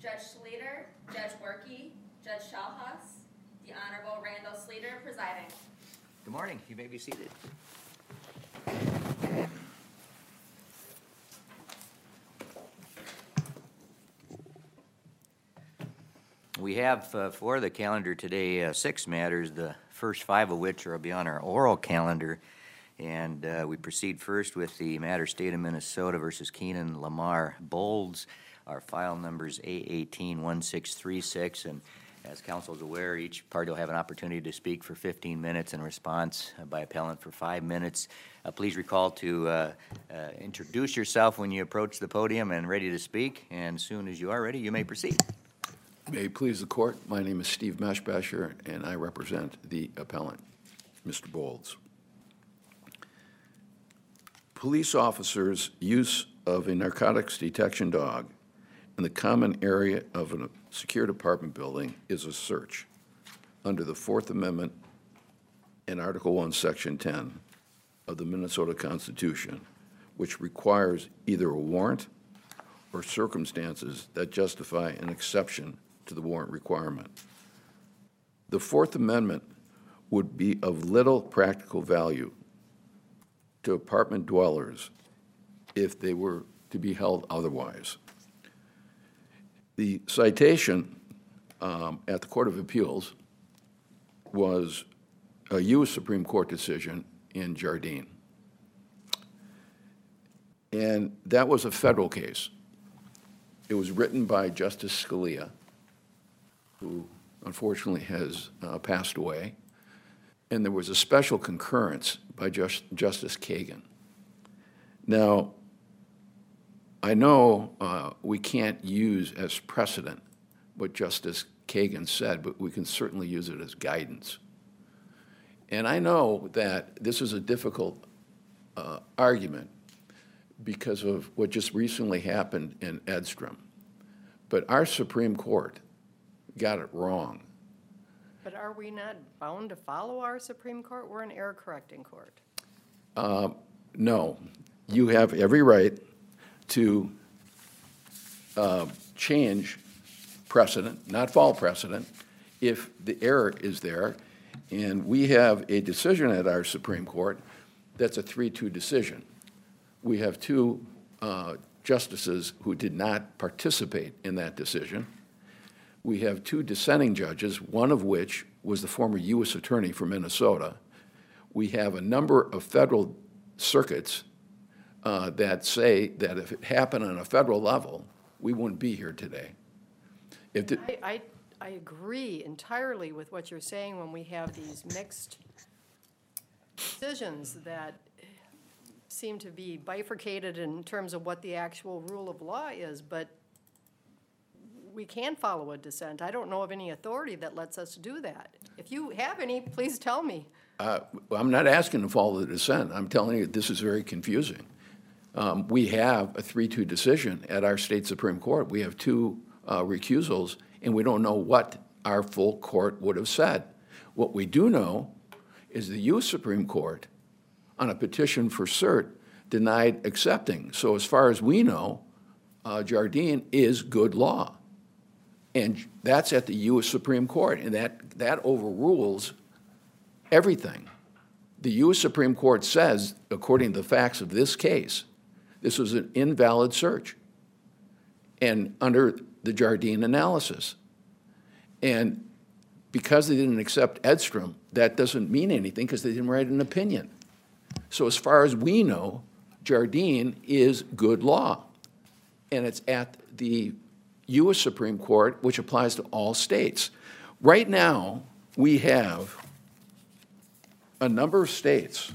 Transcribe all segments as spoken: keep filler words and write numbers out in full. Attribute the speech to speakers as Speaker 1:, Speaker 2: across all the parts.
Speaker 1: Judge Schleter, Judge Werke, Judge Shalhaus, the Honorable Randall Sleater presiding.
Speaker 2: Good morning. You may be seated. We have uh, for the calendar today uh, six matters, the first five of which are beyond our oral calendar. And uh, we proceed first with the matter State of Minnesota versus Keenan Lamar Bolds. Our file numbers A eighteen one six three six. And as council is aware, each party will have an opportunity to speak for fifteen minutes and response by appellant for five minutes. Uh, please recall to uh, uh, introduce yourself when you approach the podium and ready to speak. And as soon as you are ready, you may proceed.
Speaker 3: May it please the court, my name is Steve Meshbasher, and I represent the appellant, Mister Bolds. Police officers' use of a narcotics detection dog in the common area of a secure apartment building is a search under the Fourth Amendment and Article one, Section ten of the Minnesota Constitution, which requires either a warrant or circumstances that justify an exception to the warrant requirement. The Fourth Amendment would be of little practical value to apartment dwellers if they were to be held otherwise. The citation um, at the Court of Appeals was a U S Supreme Court decision in Jardine. And that was a federal case. It was written by Justice Scalia, who unfortunately has uh, passed away, and there was a special concurrence by Just, Justice Kagan. Now, I know uh, we can't use as precedent what Justice Kagan said, but we can certainly use it as guidance. And I know that this is a difficult uh, argument because of what just recently happened in Edstrom. But our Supreme Court got it wrong.
Speaker 4: But are we not bound to follow our Supreme Court? We're an error-correcting court.
Speaker 3: Uh, no, you have every right to uh, change precedent, not follow precedent, if the error is there. And we have a decision at our Supreme Court that's a three two decision. We have two uh, justices who did not participate in that decision. We have two dissenting judges, one of which was the former U S attorney from Minnesota. We have a number of federal circuits uh, that say that if it happened on a federal level, we wouldn't be here today. If the,
Speaker 4: I, I, I agree entirely with what you're saying when we have these mixed decisions that seem to be bifurcated in terms of what the actual rule of law is, but we can follow a dissent. I don't know of any authority that lets us do that. If you have any, please tell me.
Speaker 3: Uh, I'm not asking to follow the dissent. I'm telling you this is very confusing. Um, we have a three two decision at our state Supreme Court. We have two uh, recusals, and we don't know what our full court would have said. What we do know is the U S Supreme Court, on a petition for cert, denied accepting. So as far as we know, uh, Jardine is good law. And that's at the U S Supreme Court, and that, that overrules everything. The U S Supreme Court says, according to the facts of this case, this was an invalid search, and under the Jardine analysis. And because they didn't accept Edstrom, that doesn't mean anything because they didn't write an opinion. So as far as we know, Jardine is good law, and it's at the U S Supreme Court, which applies to all states. Right now, we have a number of states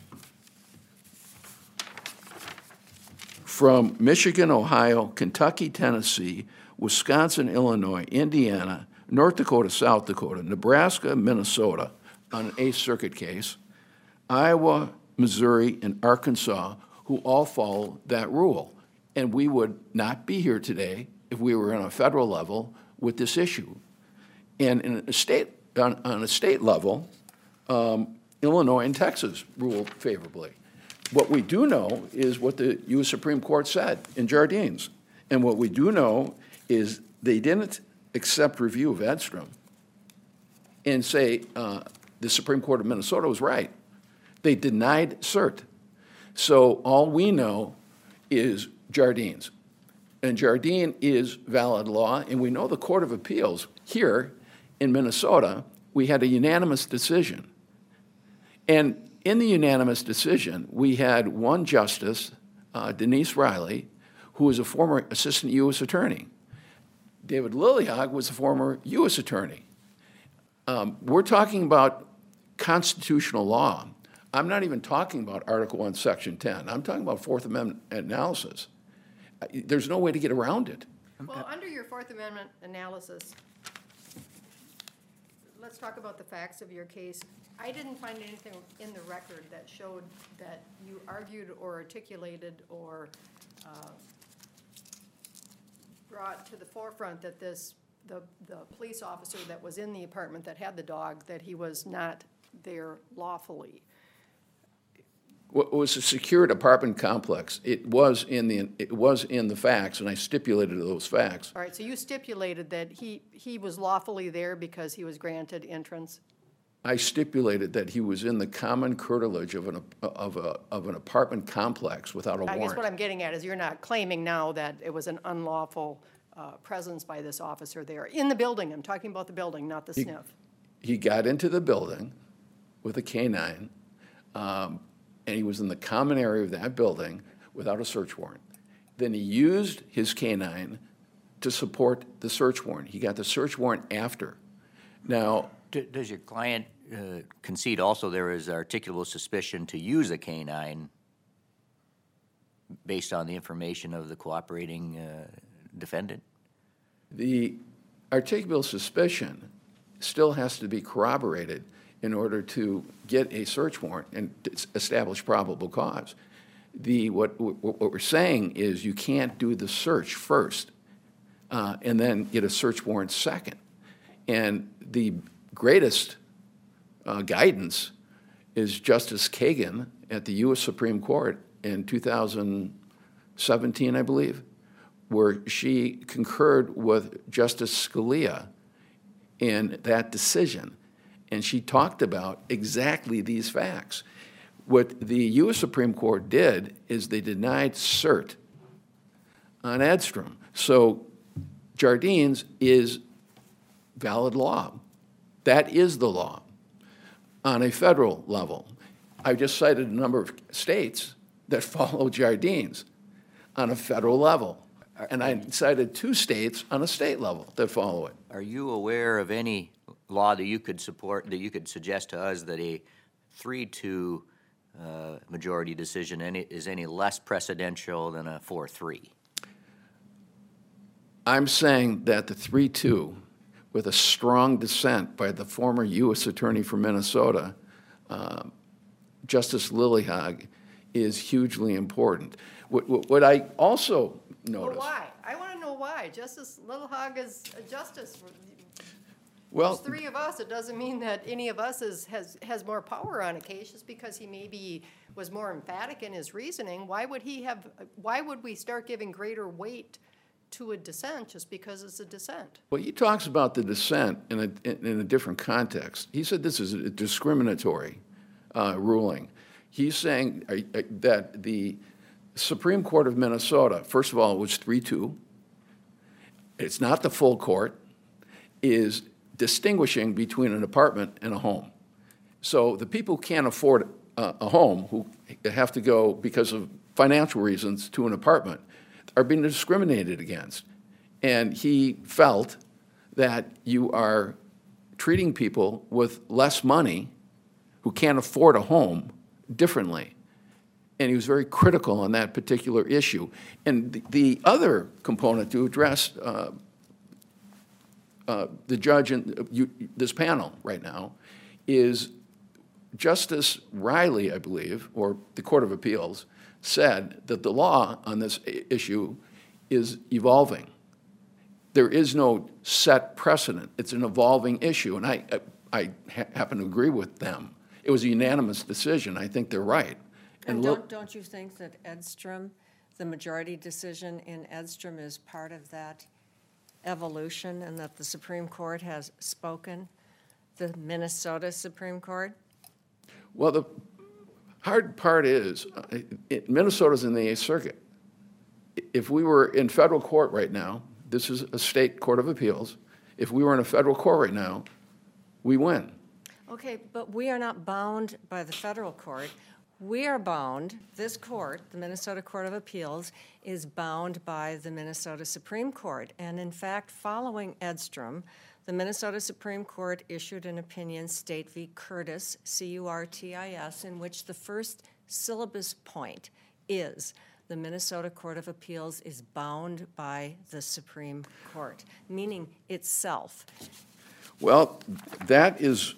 Speaker 3: from Michigan, Ohio, Kentucky, Tennessee, Wisconsin, Illinois, Indiana, North Dakota, South Dakota, Nebraska, Minnesota, on an Eighth Circuit case, Iowa, Missouri, and Arkansas, who all follow that rule. And we would not be here today if we were on a federal level with this issue. And in a state, on, on a state level, um, Illinois and Texas ruled favorably. What we do know is what the U S Supreme Court said in Jardines. And what we do know is they didn't accept review of Edstrom and say uh, the Supreme Court of Minnesota was right. They denied cert. So all we know is Jardines. And Jardine is valid law, and we know the Court of Appeals here in Minnesota, we had a unanimous decision. And in the unanimous decision, we had one justice, uh, Denise Riley, who was a former assistant U S attorney. David Lilliehog was a former U S attorney. Um, we're talking about constitutional law. I'm not even talking about Article one, Section ten. I'm talking about Fourth Amendment analysis. Uh, There's no way to get around it.
Speaker 4: Well, under your Fourth Amendment analysis, let's talk about the facts of your case. I didn't find anything in the record that showed that you argued or articulated or uh, brought to the forefront that this, the, the police officer that was in the apartment that had the dog, that he was not there lawfully.
Speaker 3: Well, it was a secured apartment complex. It was in the, it was in the facts, and I stipulated those facts.
Speaker 4: All right, so you stipulated that he, he was lawfully there because he was granted entrance?
Speaker 3: I stipulated that he was in the common curtilage of an, of a, of an apartment complex without a
Speaker 4: I
Speaker 3: warrant.
Speaker 4: guess what I'm getting at is you're not claiming now that it was an unlawful uh, presence by this officer there. In the building, I'm talking about the building, not the
Speaker 3: He-
Speaker 4: sniff.
Speaker 3: He got into the building with a K nine, um, and he was in the common area of that building without a search warrant. Then he used his K nine to support the search warrant. He got the search warrant after. Now,
Speaker 2: D- Does your client uh, concede also there is articulable suspicion to use a K nine based on the information of the cooperating uh, defendant?
Speaker 3: the articulable suspicion still has to be corroborated in order to get a search warrant and to establish probable cause. The, what, what we're saying is you can't do the search first uh, and then get a search warrant second. And the greatest uh, guidance is Justice Kagan at the U S Supreme Court in two thousand seventeen, I believe, where she concurred with Justice Scalia in that decision. And she talked about exactly these facts. What the U S Supreme Court did is they denied cert on Edstrom. So Jardines is valid law. That is the law on a federal level. I just cited a number of states that follow Jardines on a federal level. And I cited two states on a state level that follow it.
Speaker 2: Are you aware of any law that you could support, that you could suggest to us that a three two uh, majority decision any, is any less precedential than a four three?
Speaker 3: I'm saying that the three two, with a strong dissent by the former U S Attorney from Minnesota, uh, Justice Lilliehog, is hugely important. What, what, what I also
Speaker 4: Well,
Speaker 3: noticed...
Speaker 4: why? I want to know why. Justice Lilliehog is a justice.
Speaker 3: Well,
Speaker 4: There's three of us. It doesn't mean that any of us is, has, has more power on a case just because he maybe was more emphatic in his reasoning. Why would he have, why would we start giving greater weight to a dissent just because it's a dissent?
Speaker 3: well, he talks about the dissent in a, in, in a different context. He said this is a discriminatory uh, ruling. He's saying uh, uh, that the Supreme Court of Minnesota, first of all, it was three two. It's not the full court, is distinguishing between an apartment and a home. So the people who can't afford a, a home, who have to go because of financial reasons to an apartment, are being discriminated against. And he felt that you are treating people with less money who can't afford a home differently. And he was very critical on that particular issue. And the, the other component to address uh, uh, the judge in uh, you, this panel right now is Justice Riley, I believe, or the Court of Appeals, said that the law on this issue is evolving. There is no set precedent. It's an evolving issue, and I, I, I ha happen to agree with them. It was a unanimous decision. I think they're right.
Speaker 5: And
Speaker 3: And
Speaker 5: don't,
Speaker 3: look,
Speaker 5: don't you think that Edstrom, the majority decision in Edstrom is part of that evolution and that the Supreme Court has spoken, the Minnesota Supreme Court?
Speaker 3: Well, the hard part is, uh, it- Minnesota's in the Eighth Circuit. If we were in federal court right now, this is a state court of appeals, if we were in a federal court right now, we win.
Speaker 5: Okay, but we are not bound by the federal court. We are bound, this court, the Minnesota Court of Appeals, is bound by the Minnesota Supreme Court. And in fact, following Edstrom, the Minnesota Supreme Court issued an opinion, State v. Curtis, C U R T I S, in which the first syllabus point is the Minnesota Court of Appeals is bound by the Supreme Court, meaning itself.
Speaker 3: Well, that is,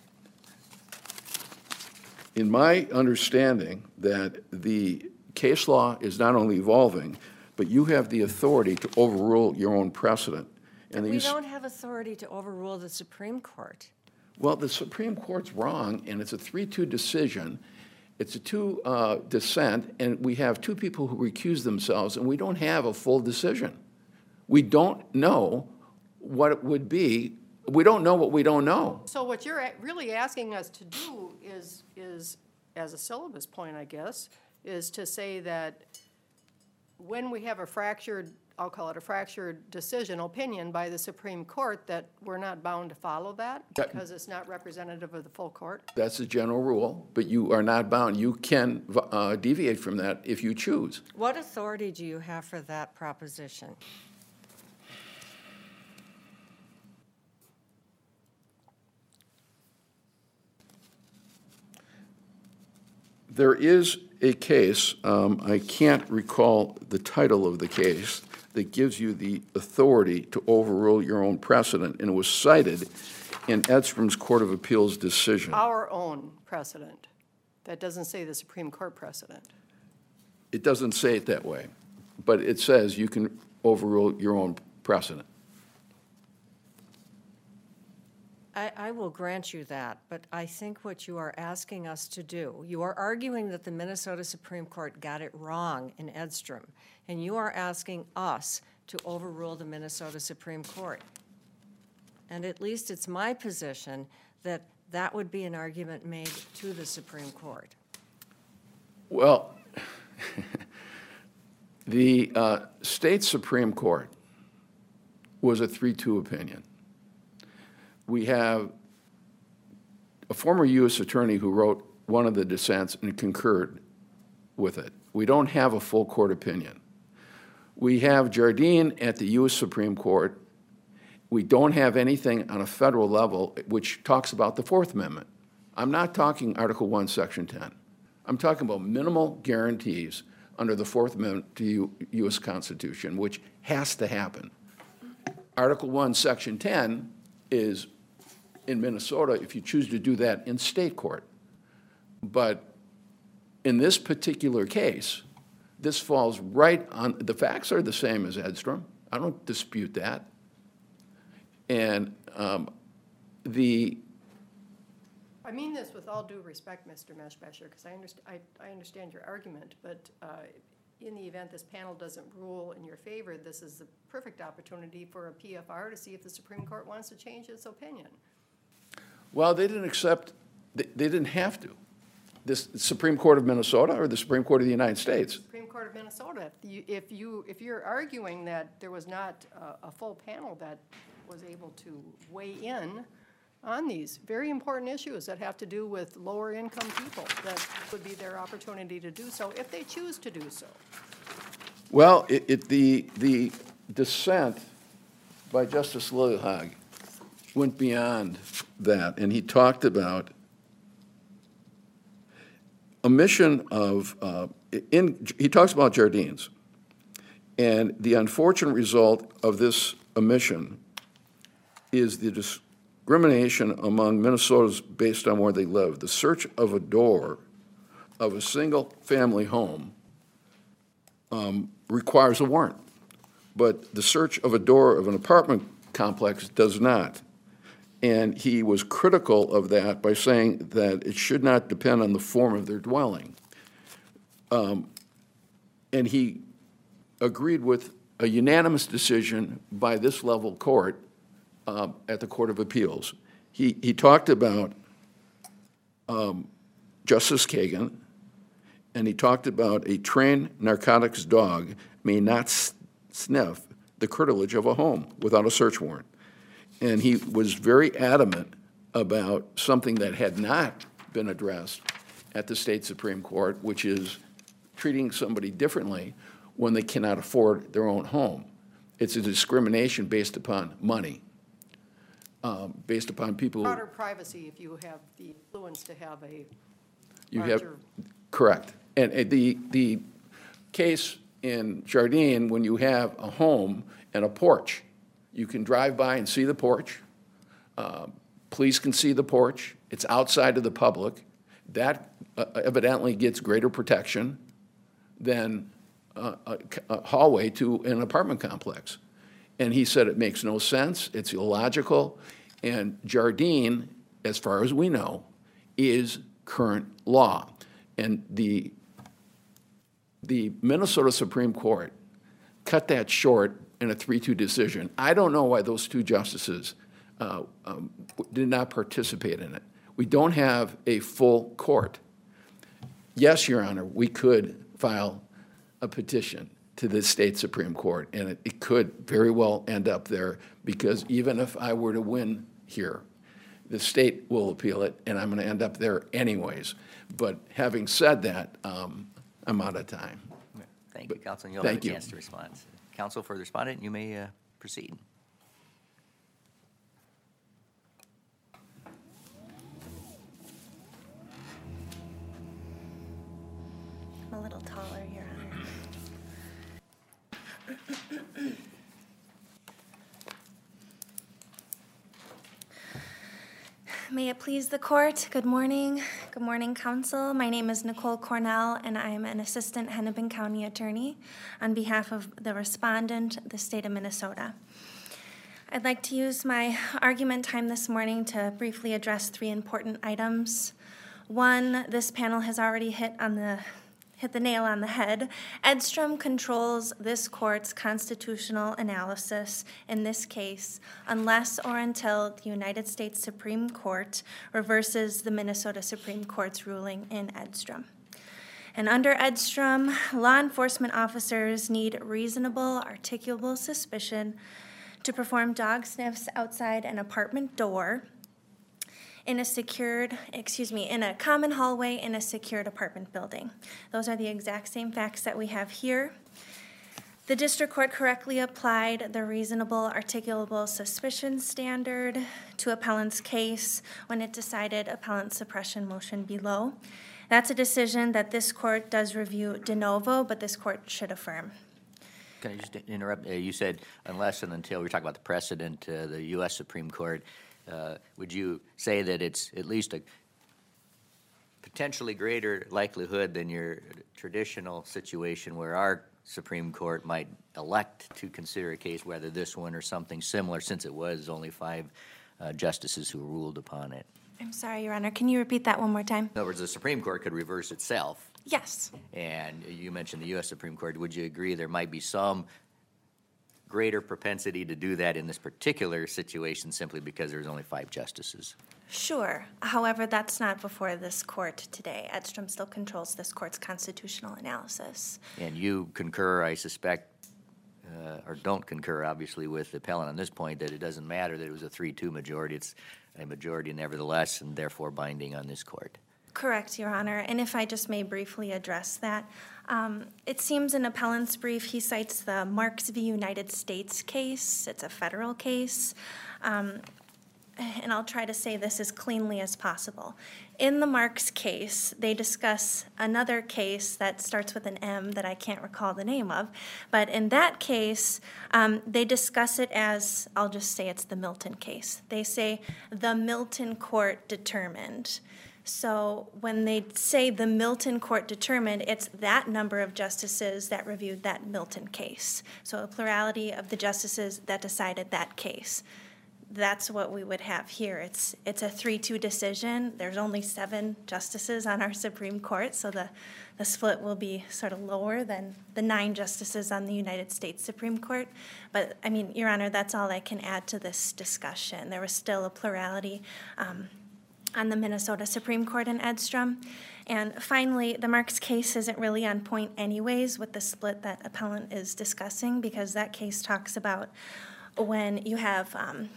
Speaker 3: in my understanding, that the case law is not only evolving, but you have the authority to overrule your own precedent. And
Speaker 5: We
Speaker 3: these,
Speaker 5: don't have authority to overrule the Supreme Court.
Speaker 3: well, the Supreme Court's wrong, and it's a three two decision. It's a two uh, dissent, and we have two people who recuse themselves, and we don't have a full decision. We don't know what it would be. We don't know what we don't know.
Speaker 4: So what you're a- really asking us to do is, is, as a syllabus point, I guess, is to say that when we have a fractured, I'll call it a fractured decision, opinion by the Supreme Court, that we're not bound to follow that
Speaker 3: That-
Speaker 4: because it's not representative of the full court?
Speaker 3: That's the general rule, but you are not bound. You can uh, deviate from that if you choose.
Speaker 5: What authority do you have for that proposition?
Speaker 3: There is a case, um, I can't recall the title of the case, that gives you the authority to overrule your own precedent, and it was cited in Edstrom's Court of Appeals decision.
Speaker 4: Our own precedent. That doesn't say the Supreme Court precedent.
Speaker 3: It doesn't say it that way, but it says you can overrule your own precedent.
Speaker 5: I, I will grant you that, but I think what you are asking us to do, you are arguing that the Minnesota Supreme Court got it wrong in Edstrom, and you are asking us to overrule the Minnesota Supreme Court. And at least it's my position that that would be an argument made to the Supreme Court.
Speaker 3: Well, the uh, state Supreme Court was a three two opinion. We have a former U S attorney who wrote one of the dissents and concurred with it. We don't have a full court opinion. We have Jardine at the U S Supreme Court. We don't have anything on a federal level which talks about the Fourth Amendment. I'm not talking Article one, Section ten. I'm talking about minimal guarantees under the Fourth Amendment to the U S Constitution, which has to happen. Article one, Section ten is in Minnesota if you choose to do that in state court. But in this particular case, this falls right on, the facts are the same as Edstrom. I don't dispute that. And um, the
Speaker 4: I mean this with all due respect, Mister Meshbesher, because I, underst- I, I understand your argument, but uh, in the event this panel doesn't rule in your favor, this is the perfect opportunity for a P F R to see if the Supreme Court wants to change its opinion.
Speaker 3: Well, they didn't accept, they, they didn't have to. This Supreme Court of Minnesota or the Supreme Court of the United States?
Speaker 4: Supreme Court of Minnesota, if you, if, you, if you're arguing that there was not a, a full panel that was able to weigh in on these very important issues that have to do with lower income people, that would be their opportunity to do so if they choose to do so.
Speaker 3: Well, it, it, the, the dissent by Justice Lilliehag went beyond that, and he talked about omission of, uh, in, he talks about Jardines, and the unfortunate result of this omission is the discrimination among Minnesotans based on where they live. The search of a door of a single-family home um, requires a warrant, but the search of a door of an apartment complex does not. And he was critical of that by saying that it should not depend on the form of their dwelling. Um, and he agreed with a unanimous decision by this level court um, at the Court of Appeals. He, he talked about um, Justice Kagan, and he talked about a trained narcotics dog may not s- sniff the curtilage of a home without a search warrant. And he was very adamant about something that had not been addressed at the state Supreme Court, which is treating somebody differently when they cannot afford their own home. It's a discrimination based upon money, um, based upon people.
Speaker 4: Broader privacy if you have the influence to have a
Speaker 3: You have,
Speaker 4: larger.
Speaker 3: correct. And uh, the, the case in Jardine, when you have a home and a porch, you can drive by and see the porch. Uh, Police can see the porch. It's outside of the public. That uh, evidently gets greater protection than uh, a a hallway to an apartment complex. And he said it makes no sense, it's illogical, and Jardine, as far as we know, is current law. And the, the Minnesota Supreme Court cut that short in a three two decision. I don't know why those two justices uh, um, did not participate in it. We don't have a full court. Yes, Your Honor, we could file a petition to the state Supreme Court, and it, it could very well end up there, because even if I were to win here, the state will appeal it, and I'm going to end up there anyways. But having said that, um, I'm out of time.
Speaker 2: Thank you, Counsel. You'll have a
Speaker 3: Thank you.
Speaker 2: chance to respond. Counsel for the respondent, you may uh, proceed.
Speaker 6: I'm a little taller, Your Honor. May it please the court, good morning. Good morning, counsel. My name is Nicole Cornell, and I am an assistant Hennepin County attorney on behalf of the respondent, the state of Minnesota. I'd like to use my argument time this morning to briefly address three important items. One, this panel has already hit on the hit the nail on the head. Edstrom controls this court's constitutional analysis in this case unless or until the United States Supreme Court reverses the Minnesota Supreme Court's ruling in Edstrom. And under Edstrom, law enforcement officers need reasonable, articulable suspicion to perform dog sniffs outside an apartment door in a secured, excuse me, in a common hallway in a secured apartment building. Those are the exact same facts that we have here. The district court correctly applied the reasonable, articulable suspicion standard to appellant's case when it decided appellant's suppression motion below. That's a decision that this court does review de novo, but this court should affirm.
Speaker 2: Can I just interrupt? Uh, you said unless and until, we were talking about the precedent, uh, the U S Supreme Court. Uh, would you say that it's at least a potentially greater likelihood than your traditional situation where our Supreme Court might elect to consider a case, whether this one or something similar, since it was only five uh, justices who ruled upon it?
Speaker 6: I'm sorry, Your Honor. Can you repeat that one more time?
Speaker 2: In other words, the Supreme Court could reverse itself.
Speaker 6: Yes.
Speaker 2: And you mentioned the U S Supreme Court. Would you agree there might be some greater propensity to do that in this particular situation simply because there's only five justices?
Speaker 6: Sure. However, that's not before this court today. Edstrom still controls this court's constitutional analysis.
Speaker 2: And you concur, I suspect, uh, or don't concur, obviously, with the appellant on this point, that it doesn't matter that it was a three two majority. It's a majority nevertheless, and therefore binding on this court.
Speaker 6: Correct, Your Honor. And if I just may briefly address that, um, it seems in appellant's brief he cites the Marks v. United States case. It's a federal case. Um, and I'll try to say this as cleanly as possible. In the Marks case, they discuss another case that starts with an M that I can't recall the name of. But in that case, um, they discuss it as, I'll just say it's the Milton case. They say the Milton court determined. So when they say the Milton court determined, it's that number of justices that reviewed that Milton case. So a plurality of the justices that decided that case. that's what we would have here. It's, it's a three two decision. There's only seven justices on our Supreme Court, so the, the split will be sort of lower than the nine justices on the United States Supreme Court. But, I mean, Your Honor, that's all I can add to this discussion. There was still a plurality um, on the Minnesota Supreme Court in Edstrom. And finally, the Marks case isn't really on point anyways with the split that appellant is discussing, because that case talks about when you have um,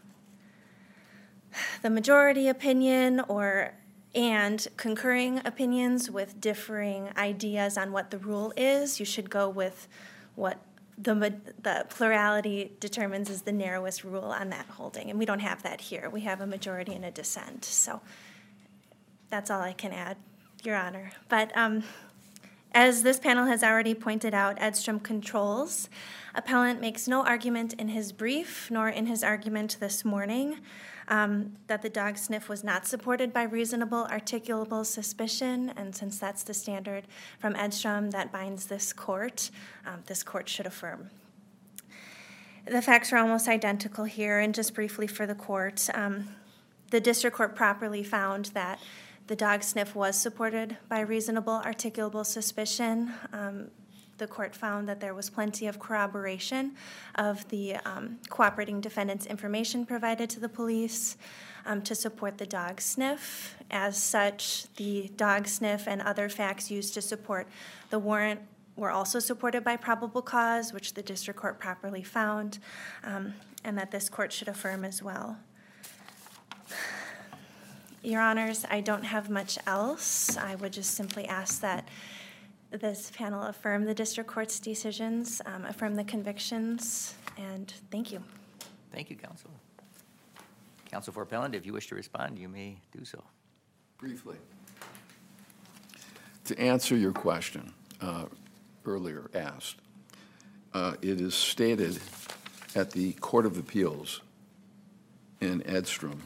Speaker 6: the majority opinion or and concurring opinions with differing ideas on what the rule is, you should go with what the the plurality determines is the narrowest rule on that holding. And we don't have that here. We have a majority and a dissent. So that's all I can add, Your Honor. But um, as this panel has already pointed out, Edstrom controls. Appellant makes no argument in his brief nor in his argument this morning um, that the dog sniff was not supported by reasonable articulable suspicion, and since that's the standard from Edstrom that binds this court, um, this court should affirm. The facts are almost identical here, and just briefly for the court, um, the district court properly found that the dog sniff was supported by reasonable articulable suspicion. Um, the court found that there was plenty of corroboration of the um, cooperating defendant's information provided to the police um, to support the dog sniff. As such, the dog sniff and other facts used to support the warrant were also supported by probable cause, which the district court properly found, um, and that this court should affirm as well. Your Honors, I don't have much else. I would just simply ask that this panel affirm the district court's decisions, um, affirm the convictions, and thank you.
Speaker 2: Thank you, Counsel. Counsel for Appellant, if you wish to respond, you may do so.
Speaker 3: Briefly. To answer your question uh, earlier asked, uh, it is stated at the Court of Appeals in Edstrom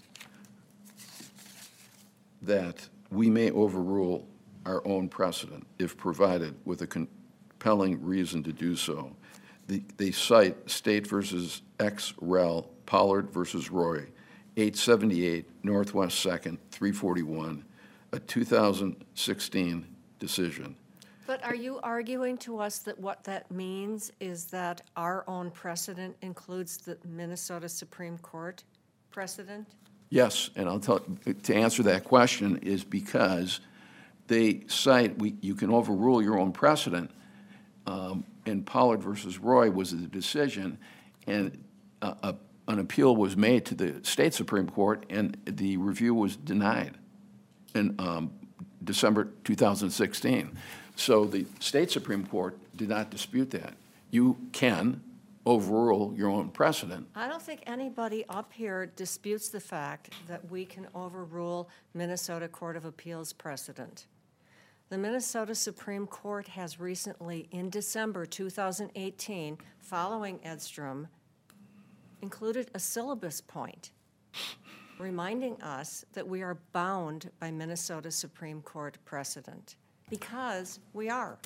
Speaker 3: that we may overrule our own precedent if provided with a compelling reason to do so. The, they cite State versus X Rel, Pollard versus Roy, eight seventy-eight Northwest second, three forty-one, a two thousand sixteen decision.
Speaker 5: But are you arguing to us that what that means is that our own precedent includes the Minnesota Supreme Court precedent?
Speaker 3: Yes, and I'll tell, to answer that question is because they cite, we, you can overrule your own precedent, um, and Pollard versus Roy was the decision, and a, a, an appeal was made to the state Supreme Court, and the review was denied in um, December two thousand sixteen. So the state Supreme Court did not dispute that. You can overrule your own precedent.
Speaker 5: I don't think anybody up here disputes the fact that we can overrule Minnesota Court of Appeals precedent. The Minnesota Supreme Court has recently, in December two thousand eighteen, following Edstrom, included a syllabus point reminding us that we are bound by Minnesota Supreme Court precedent, because we are.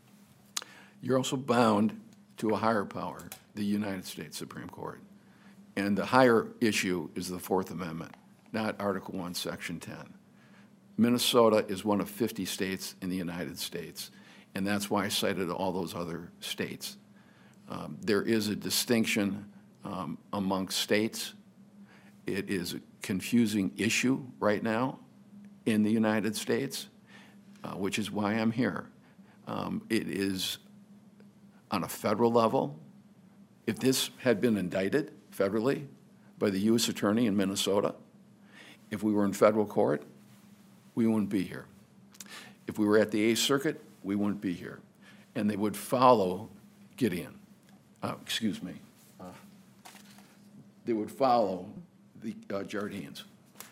Speaker 3: You're also bound to a higher power, the United States Supreme Court. And the higher issue is the Fourth Amendment, not Article one, Section ten. Minnesota is one of fifty states in the United States, and that's why I cited all those other states. Um, there is a distinction um, among states. It is a confusing issue right now in the United States, uh, which is why I'm here. Um, it is on a federal level. If this had been indicted federally by the U S Attorney in Minnesota, if we were in federal court, we wouldn't be here. If we were at the Eighth Circuit, we wouldn't be here. And they would follow Gideon. Uh, excuse me. Uh, they would follow the uh, Jardines.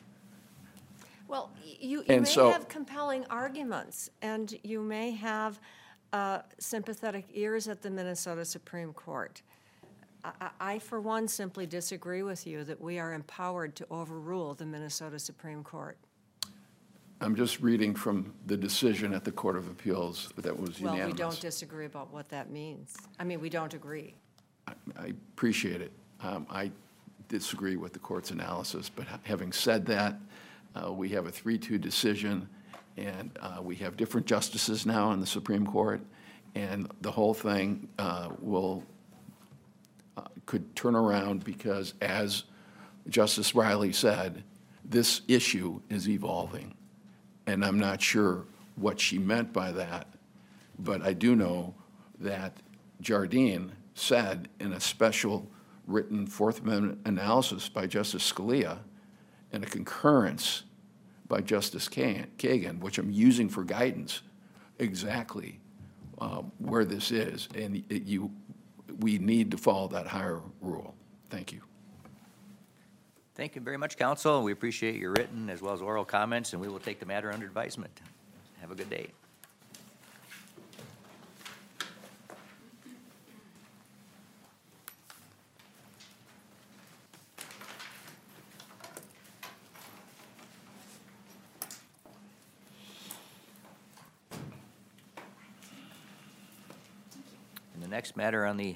Speaker 5: Well, you, you
Speaker 3: And
Speaker 5: may
Speaker 3: so-
Speaker 5: have compelling arguments, and you may have uh, sympathetic ears at the Minnesota Supreme Court. I, I, I, for one, simply disagree with you that we are empowered to overrule the Minnesota Supreme Court.
Speaker 3: I'm just reading from the decision at the Court of Appeals that was
Speaker 5: Well,
Speaker 3: unanimous.
Speaker 5: we don't disagree about what that means. I mean, we don't agree.
Speaker 3: I, I appreciate it. Um, I disagree with the court's analysis. But ha- having said that, uh, we have a three two decision, and uh, we have different justices now in the Supreme Court, and the whole thing uh, will, uh, could turn around because, as Justice Riley said, this issue is evolving. And I'm not sure what she meant by that, but I do know that Jardine said in a special written Fourth Amendment analysis by Justice Scalia and a concurrence by Justice Kagan, which I'm using for guidance, exactly uh, where this is. And it, you, we need to follow that higher rule. Thank you.
Speaker 2: Thank you very much, counsel. We appreciate your written as well as oral comments, and we will take the matter under advisement. Have a good day. And the next matter on the